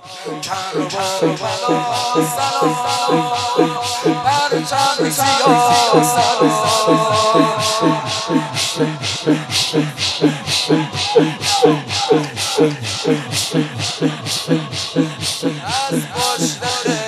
کربلا سلام پرچم سیاه سلام از پشت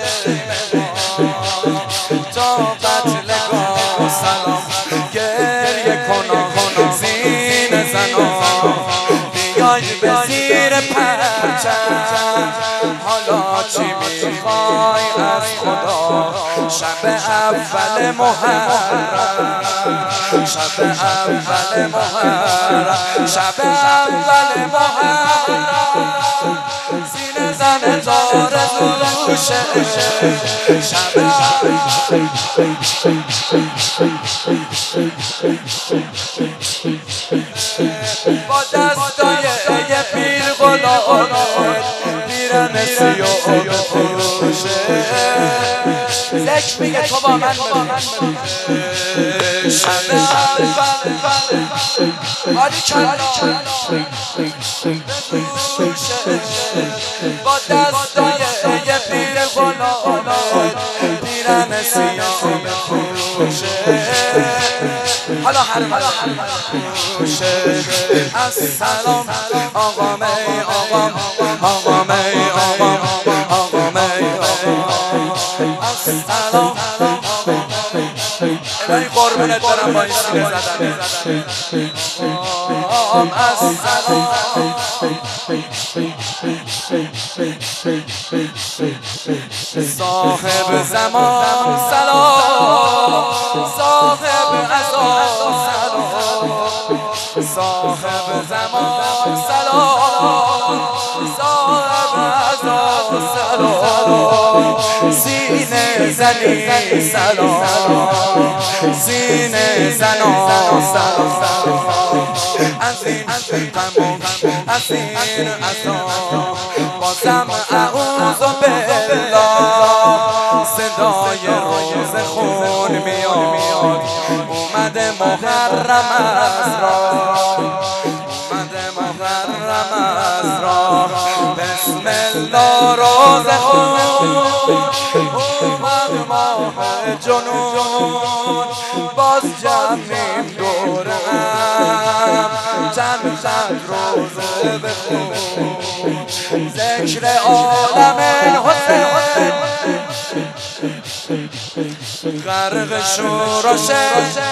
تا قتل گاه سلام گریه کنان زین زنان بیای به زیر پرچم حالا چی میخوای از خدا شب اول محرم شب اول محرم شب اول محرم زین زن زار دوشه شب با دستای پیر غلام پیرن سیاه بپوشه ذکر میگه تو با من شب اول آری کلا با دستای پیر غلام پیرن سیاه بپوشه حالا هر السلام آقام السلام الهی قربونت برم با این سینه زدن السلام صاحب زمان سلام صاحب عزا سلام صاحب زمان سلام صاحب عزا سلام سینه زنی سلام سینه زنان سلام از این غم از این عزا بازم اعوذ بالله صدای روز خون میاد اومده محرم از راه اومده محرم از راه بسم الله روز خون اومد ماه جنون باز جمعیم دورم چند روزه بخون ذکر عالم حسین غرق شورشه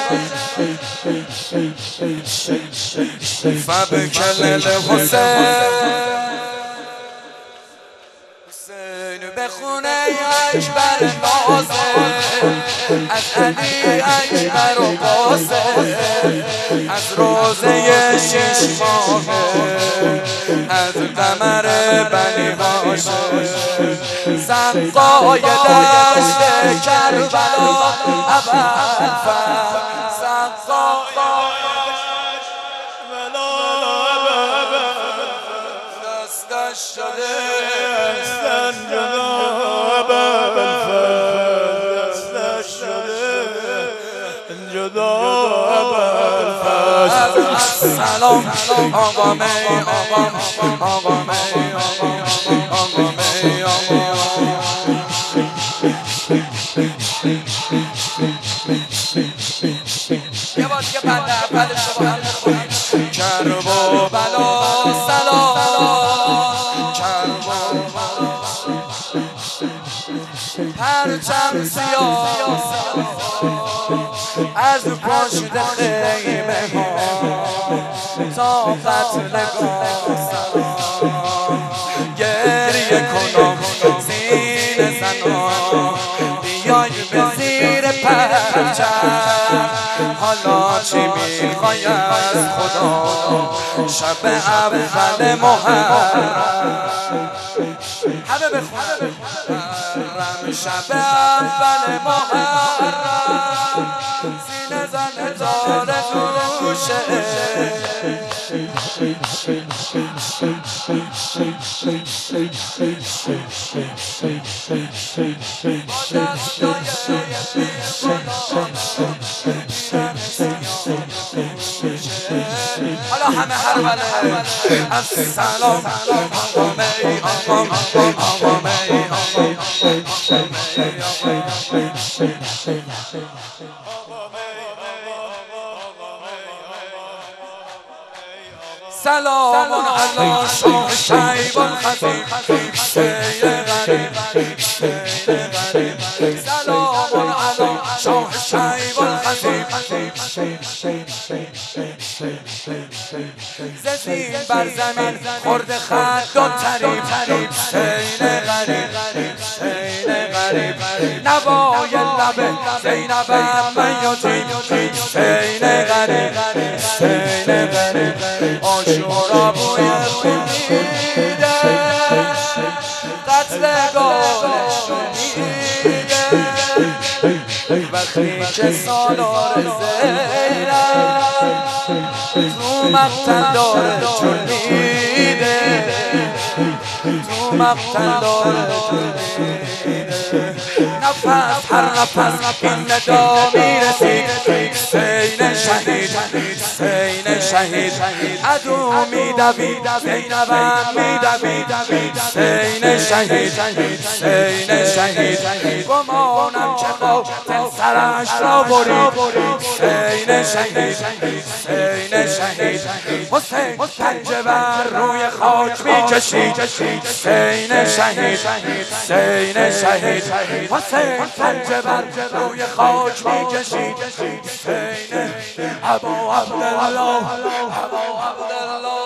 فبکل الحسین حسین بخونه اکبر نازه از علی اکبر و قاسم از روزه 6 ماهه از قمر بنی هاشم سقای دشت کربلا ابوالفضل سقای دستش شده دستن جدا ابوالفضل دستش شده جدا ابوالفضل السلام آقام یه بار دیگه بنده اول شما هم بخونید کرب و بلا سلام کرب و بلا پرچم سیاه از پشت خیمه ها تا قتل گاه سلام گریه کنم زین زنان بیای به زیر پرچم حالا چی میخوای از خدا شب اول محرم همه بخونم شب اول محرم سینه زن زار دوشه حالا همه هر بله السلام سلام علی شاه شیب الخطیب حسین غریب سلام علی شاه شیب الخطیب زمین بر زمین خورد خد و طریب حسین غریب نوای لب زینب من یتیم حسین غریب آشورا بوی خمیده قتلگاه شنیده وقتی که سالار زینب تو مقتل داره جنیده تو مقتل داره جنیده نفس هر نفس این ندا میرسید حسین شهید حسین شهید عدو میدوید زینبم میدوید حسین شهید حسین شهید گمانم که قاتل سرش را برید حسین شهید حسین شهید حسین پنجه بر روی خاک میکشید حسین شهید حسین شهید حسین پنجه بر روی خاک میکشید حسین ابا عبدالله